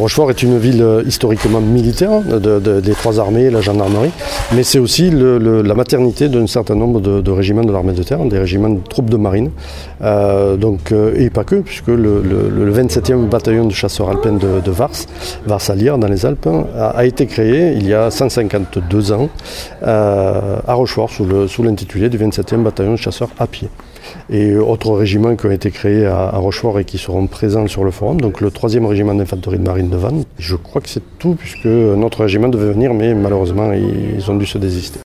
Rochefort est une ville historiquement militaire des trois armées, la gendarmerie, mais c'est aussi la maternité d'un certain nombre de régiments de l'armée de terre, des régiments de troupes de marine, et pas que, puisque le 27e bataillon de chasseurs alpins de Vars-à-Lire, dans les Alpes, a été créé il y a 152 ans à Rochefort, sous l'intitulé du 27e bataillon de chasseurs à pied. Et autres régiments qui ont été créés à Rochefort et qui seront présents sur le forum, donc le 3e régiment d'infanterie de marine de Vannes. Je crois que c'est tout, puisque notre régiment devait venir, mais malheureusement ils ont dû se désister.